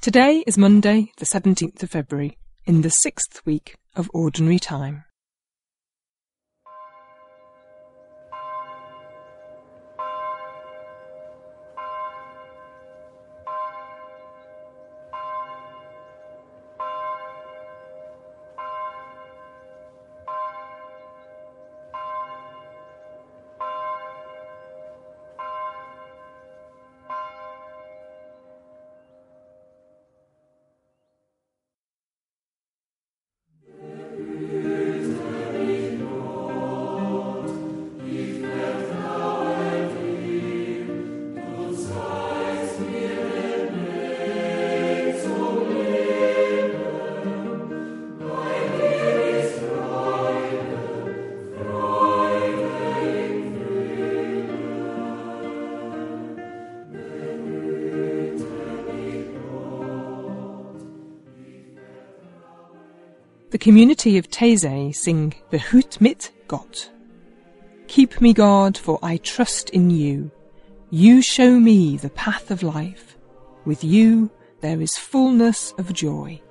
Today is Monday, the 17th of February, in the 6th week of Ordinary Time. The community of Taizé sing Behüt mit Gott. Keep me, God, for I trust in you. You show me the path of life. With you there is fullness of joy.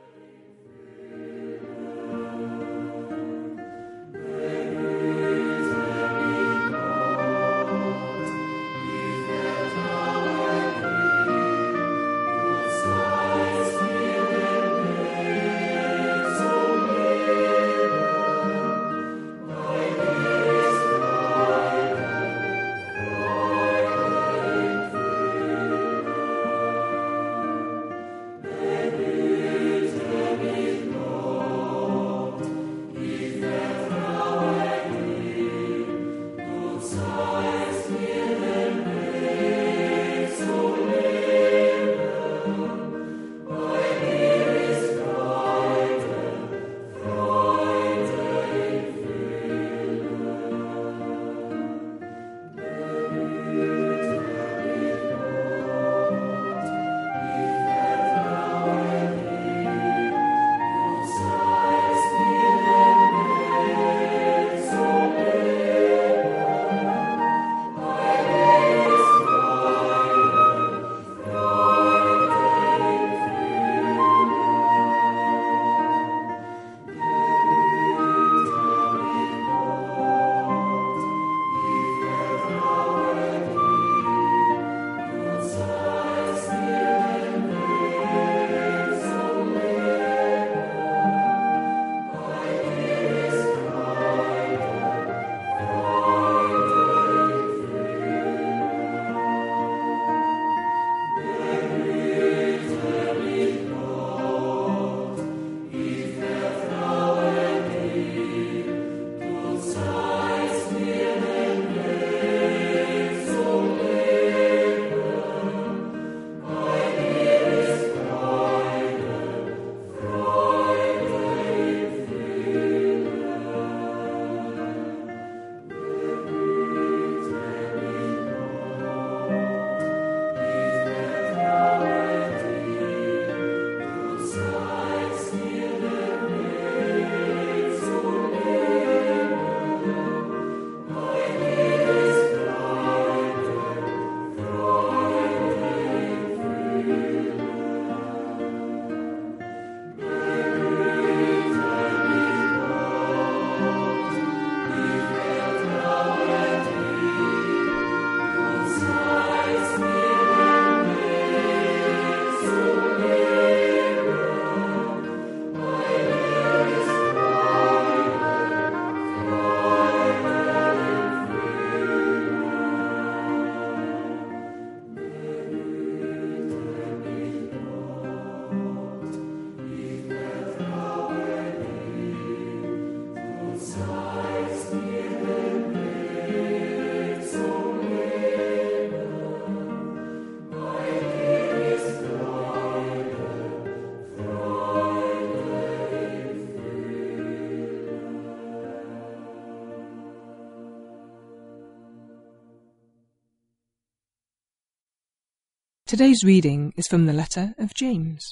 Today's reading is from the letter of James.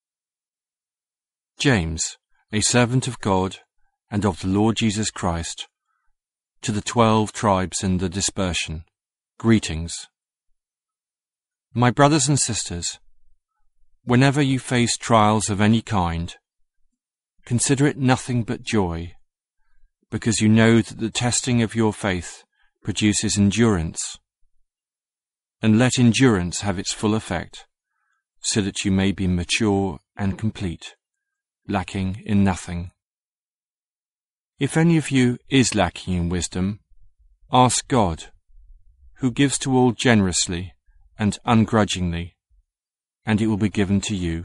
James, a servant of God and of the Lord Jesus Christ, to the 12 tribes in the dispersion, greetings. My brothers and sisters, Whenever you face trials of any kind, consider it nothing but joy, because you know that the testing of your faith produces endurance. And let endurance have its full effect, so that you may be mature and complete, lacking in nothing. If any of you is lacking in wisdom, ask God, who gives to all generously and ungrudgingly, and it will be given to you.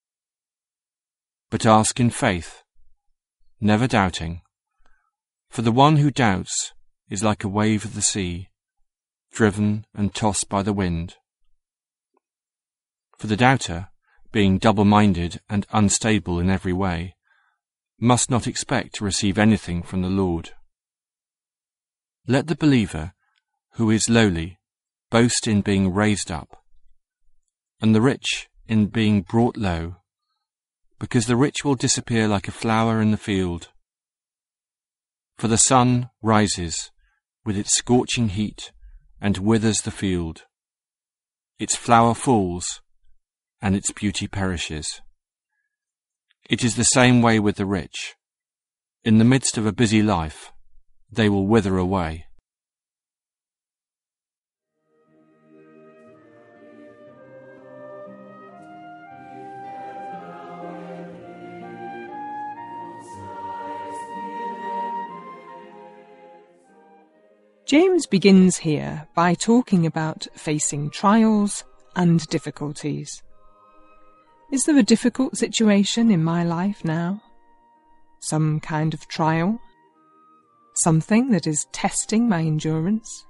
But ask in faith, never doubting, for the one who doubts is like a wave of the sea, driven and tossed by the wind. For the doubter, being double-minded and unstable in every way, must not expect to receive anything from the Lord. Let the believer, who is lowly, boast in being raised up, and the rich in being brought low, because the rich will disappear like a flower in the field. For the sun rises with its scorching heat and withers the field. Its flower falls, and its beauty perishes. It is the same way with the rich. In the midst of a busy life, they will wither away. James begins here by talking about facing trials and difficulties. Is there a difficult situation in my life now? Some kind of trial? Something that is testing my endurance?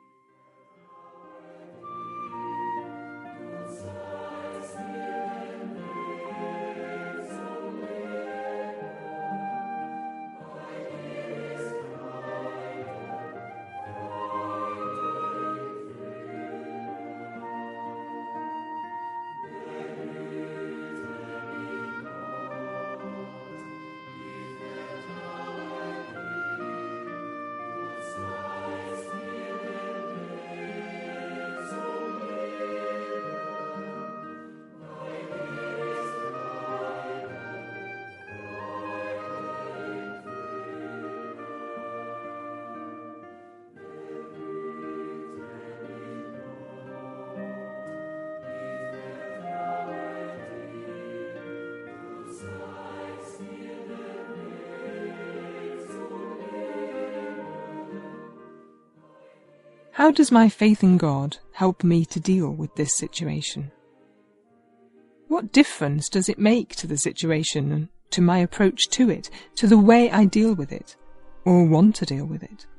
How does my faith in God help me to deal with this situation? What difference does it make to the situation and to my approach to it, to the way I deal with it, or want to deal with it?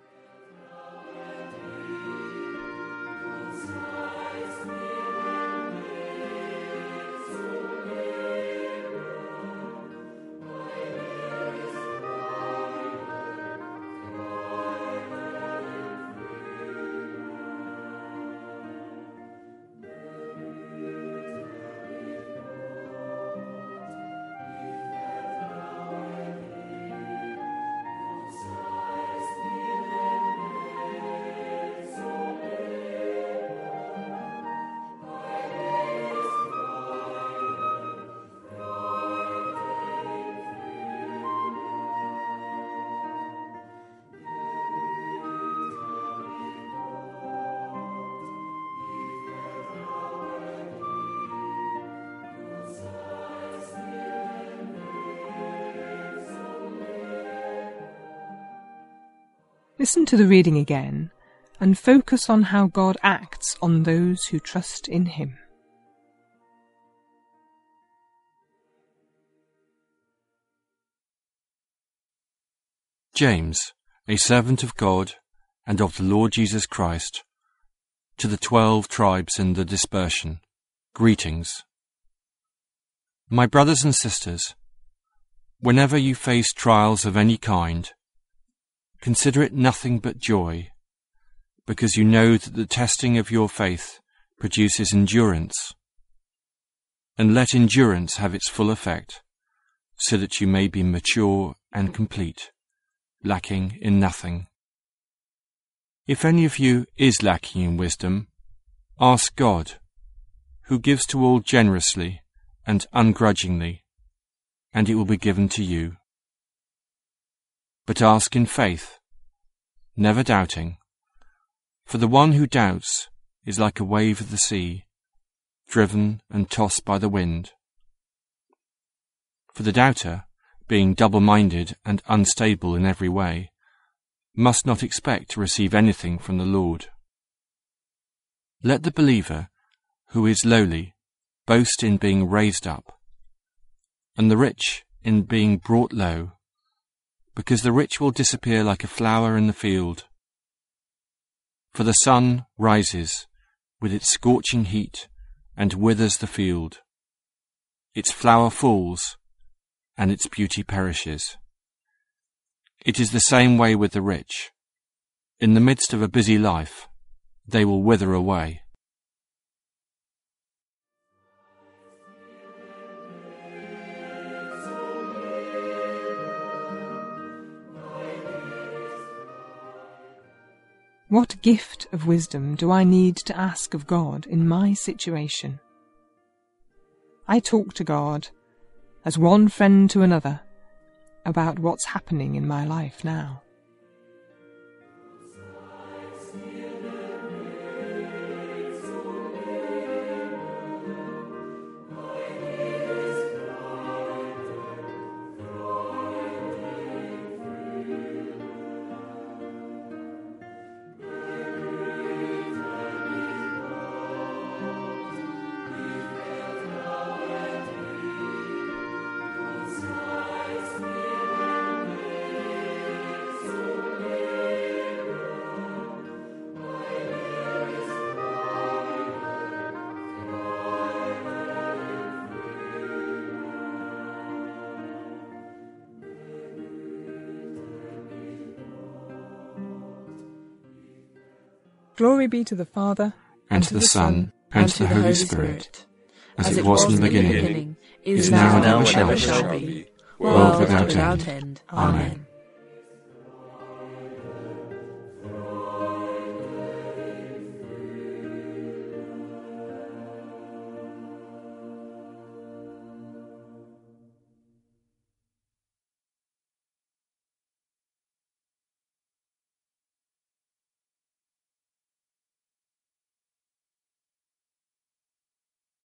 Listen to the reading again and focus on how God acts on those who trust in Him. James, a servant of God and of the Lord Jesus Christ, to the 12 tribes in the dispersion, greetings. My brothers and sisters, whenever you face trials of any kind, consider it nothing but joy, because you know that the testing of your faith produces endurance. And let endurance have its full effect, so that you may be mature and complete, lacking in nothing. If any of you is lacking in wisdom, ask God, who gives to all generously and ungrudgingly, and it will be given to you. But ask in faith, never doubting, for the one who doubts is like a wave of the sea, driven and tossed by the wind. For the doubter, being double-minded and unstable in every way, must not expect to receive anything from the Lord. Let the believer, who is lowly, boast in being raised up, and the rich in being brought low, because the rich will disappear like a flower in the field. For the sun rises with its scorching heat and withers the field. Its flower falls, and its beauty perishes. It is the same way with the rich. In the midst of a busy life, they will wither away. What gift of wisdom do I need to ask of God in my situation? I talk to God, as one friend to another, about what's happening in my life now. Glory be to the Father, and to the Son, and to the Holy Spirit, as it was in the beginning, is now, and ever shall be, world without end. Amen.